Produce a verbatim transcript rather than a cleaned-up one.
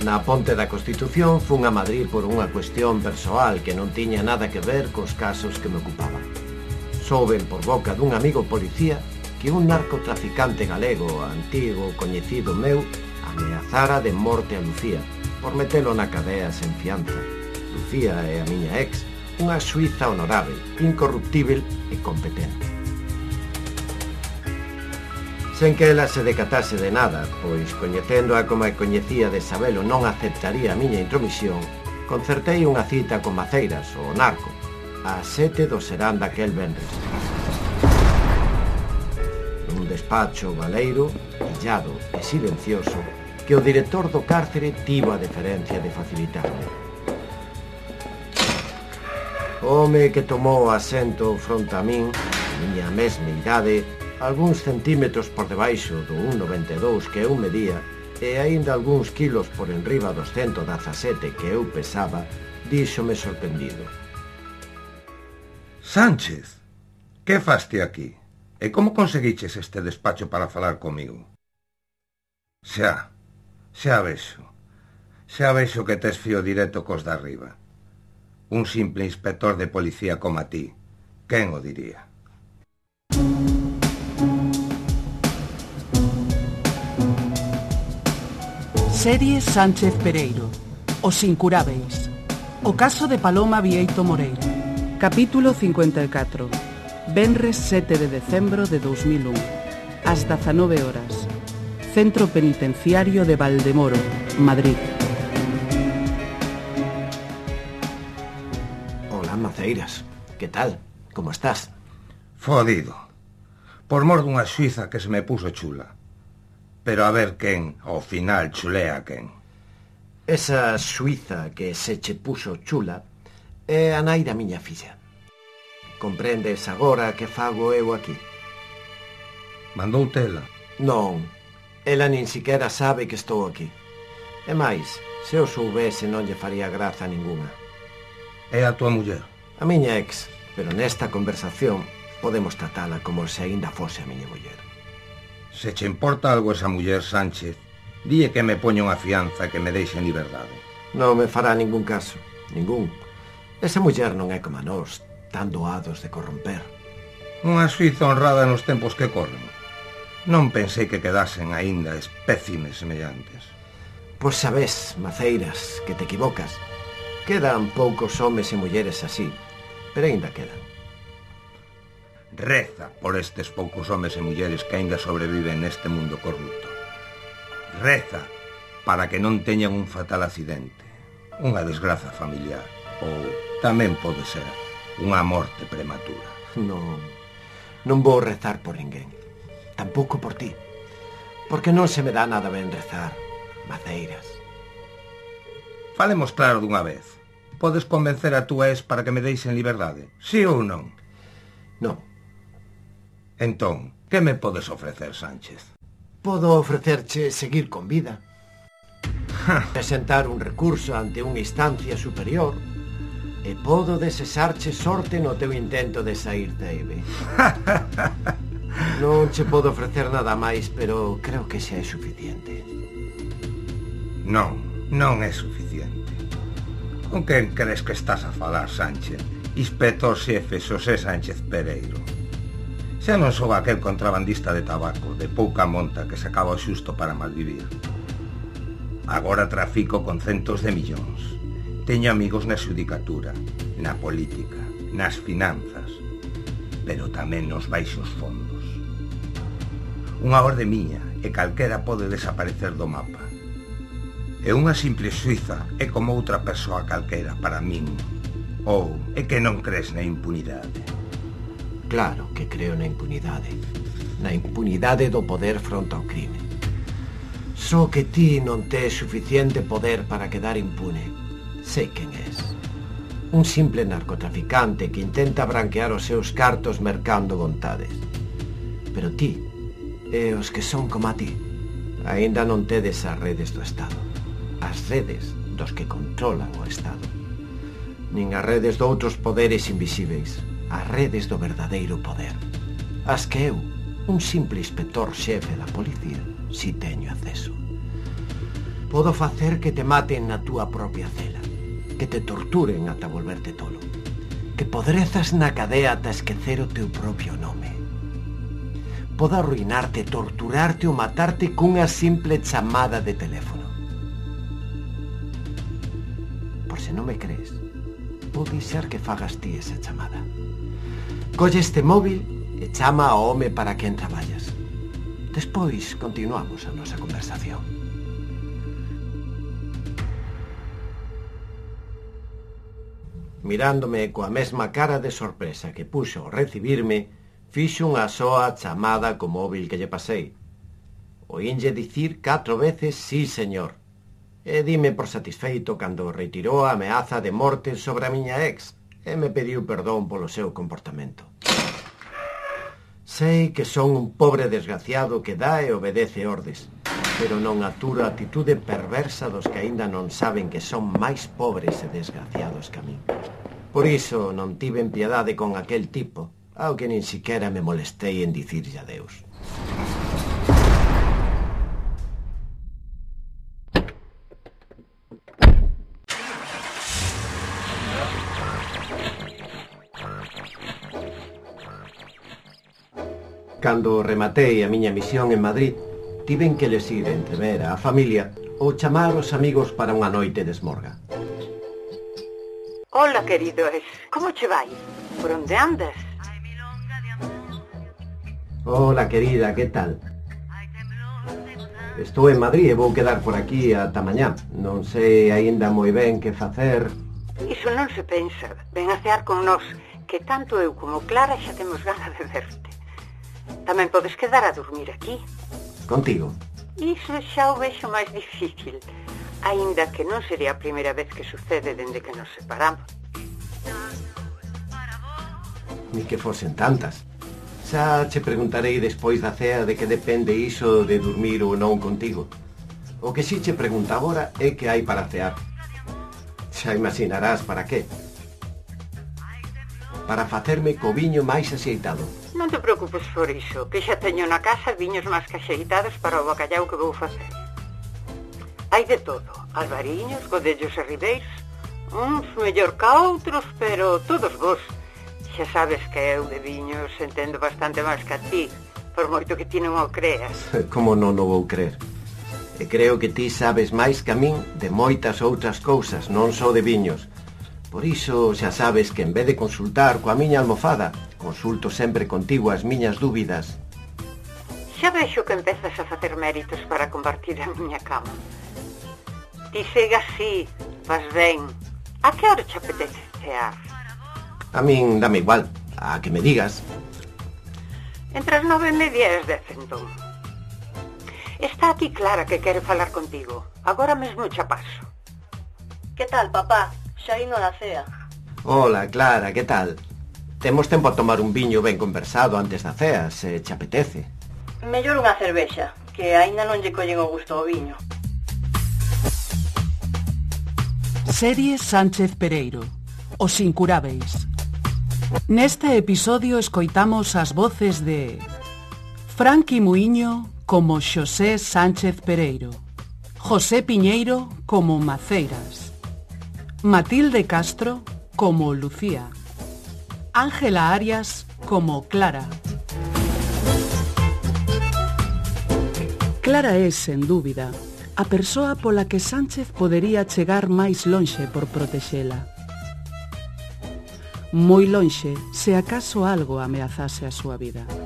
Na Ponte da Constitución fun a Madrid por unha cuestión persoal que non tiña nada que ver cos casos que me ocupaban. Souben por boca dun amigo policía que un narcotraficante galego antigo coñecido meu ameazara de morte a Lucía por metelo na cadea sen fianza. Lucía é a miña ex, unha suiza honorável, incorruptível e competente. Sen que ela se decatase de nada, pois coñecéndoa como a coñecía de sabelo non aceptaría a miña intromisión, concertei unha cita con Maceiras, o narco, ás sete do serán daquel venres. Nun despacho baleiro, illado e silencioso, que o director do cárcere tivo a deferencia de facilitarme. O home que tomou asento fronte a min, miña mesma idade, algúns centímetros por debaixo do un noventa e dous que eu medía e aínda algúns kilos por enriba dos ciento dezasete que eu pesaba, díxome sorprendido: Sánchez, que faste aquí? E como conseguiches este despacho para falar comigo? Xa, xa vexo, xa vexo que tes fío directo cos de arriba. Un simple inspector de policía como a ti, quen o diría? Serie Sánchez Pereiro, Os Incurábeis. O caso de Paloma Vieito Moreira. Capítulo cincuenta e catro. Venres sete de decembro de dos mil un. Ás dezanove horas. Centro Penitenciario de Valdemoro, Madrid. Hola, Maceiras. Que tal? Como estás? Fodido. Por mor dunha suiza que se me puso chula. Pero a ver quen, ao final, chulea a quen. Esa suiza que se che puso chula é a nai da miña filla. Comprendes agora que fago eu aquí? Mandou tela? Non, ela nin siquiera sabe que estou aquí. E máis, se o soubese non lle faría graza ninguna. É a tua muller? A miña ex, pero nesta conversación podemos tratala como se aínda fose a miña muller. Se che importa algo esa muller, Sánchez, dille que me poña unha fianza e que me deixe en liberdade. Non me fará ningún caso, ningún. Esa muller non é como a nós, tan doados de corromper. Unha suiza honrada nos tempos que corren. Non pensei que quedasen aínda espécimes semellantes. Pois sabes, Maceiras, que te equivocas. Quedan poucos homes e mulleres así, pero aínda quedan. Reza por estes poucos homes e mulleres que aínda sobreviven neste mundo corrupto. Reza para que non teñan un fatal accidente, unha desgraza familiar, ou tamén pode ser unha morte prematura. Non, non vou rezar por ninguén, tampouco por ti, porque non se me dá nada ben rezar, Maceiras. Falemos claro dunha vez. Podes convencer a túa ex para que me deixe en liberdade, sí ou non? Non. Entón, que me podes ofrecer, Sánchez? Podo ofrecerche seguir con vida. Presentar un recurso ante unha instancia superior e podo desexarche sorte no teu intento de sair ceibe. Non che podo ofrecer nada máis, pero creo que xa é suficiente. Non, non é suficiente. Con quen crees que estás a falar, Sánchez? Inspector xefe Xosé Sánchez Pereiro. Xa non sou aquel contrabandista de tabaco, de pouca monta, que sacaba o xusto para malvivir. Agora trafico con centos de millóns. Teño amigos na xudicatura, na política, nas finanzas, pero tamén nos baixos fondos. Unha orde miña e calquera pode desaparecer do mapa. E unha simple suiza é como outra persoa calquera para min. Ou é que non crees na impunidade? Claro que creo na impunidade. Na impunidade do poder fronte ao crime. Só que ti non tes suficiente poder para quedar impune. Sei quen és. Un simple narcotraficante que intenta branquear os seus cartos mercando vontades. Pero ti, e os que son como a ti, aínda non tedes as redes do Estado. As redes dos que controlan o Estado. Nin as redes doutros poderes invisíveis. As redes do verdadeiro poder. As que eu, un simple inspector xefe da policía, si teño acceso. Podo facer que te maten na túa propia cela, que te torturen ata volverte tolo, que podrezas na cadea ata esquecer o teu propio nome. Podo arruinarte, torturarte ou matarte cunha simple chamada de teléfono. Por se non me crees, vou deixar que fagas ti esa chamada. Colle este móvil e chama ao home para quen traballas. Despois continuamos a nosa conversación. Mirándome coa mesma cara de sorpresa que puxo ao recibirme, fixo unha soa chamada co móvil que lle pasei. Oínlle dicir catro veces sí, señor. E dime por satisfeito cando retirou a ameaza de morte sobre a miña ex e me pediu perdón polo seu comportamento. Sei que son un pobre desgraciado que dá e obedece ordes, pero non aturo a atitude perversa dos que aínda non saben que son máis pobres e desgraciados que a mí. Por iso non tiven piedade con aquel tipo, ao que nin siquera me molestei en dicirlle adeus. Cando rematei a miña misión en Madrid, tiven que lles ir entrever a familia ou chamar os amigos para unha noite de esmorga. Hola, querido, como che vai? Por onde andas? Hola, querida, que tal? Estou en Madrid e vou quedar por aquí ata mañá. Non sei aínda moi ben que facer. Iso non se pensa. Ven a cear con nós, que tanto eu como Clara xa temos gana de verte. Tamén podes quedar a dormir aquí. Contigo? Iso xa o vexo máis difícil, aínda que non sería a primeira vez que sucede dende que nos separamos. Ni que fosen tantas. Xa che preguntarei despois da cea de que depende iso de dormir ou non contigo. O que si che pregunto agora é que hai para cear. Xa imaginarás para qué. Para facerme co viño máis axeitado. Non te preocupes por iso, que xa teño na casa viños máis que axeitados para o bacallau que vou facer. Hai de todo, albariños, godellos e ribeiros, uns mellor que outros, pero todos vos. Xa sabes que eu de viños entendo bastante máis que a ti, por moito que ti non o creas. Como non o vou crer? E creo que ti sabes máis que a min de moitas outras cousas, non só de viños. Por iso xa sabes que en vez de consultar coa miña almofada, consulto sempre contigo as miñas dúbidas. Xa vexo que empezas a facer méritos para compartir a miña cama. Ti segue así, vas ben. A que hora te apetece cear? A min dame igual, a que me digas. Entre as nove e media e as dez, entón. Está aquí Clara que quere falar contigo. Agora mesmo xa paso. Que tal, papá? Xa indo na cea. Hola, Clara, que tal? Temos tempo a tomar un viño ben conversado antes da cea, se che apetece. Mellor unha cervexa, que aínda non lle collen o gusto ao viño. Serie Sánchez Pereiro, Os Incurábeis. Neste episodio escoitamos as voces de Franqui Muiño como Xosé Sánchez Pereiro, José Piñeiro como Maceiras, Matilde Castro como Lucía, Ángela Arias como Clara. Clara é, sen dúbida, a persoa pola que Sánchez podería chegar máis lonxe por protexela. Moi lonxe, se acaso algo ameazase a súa vida.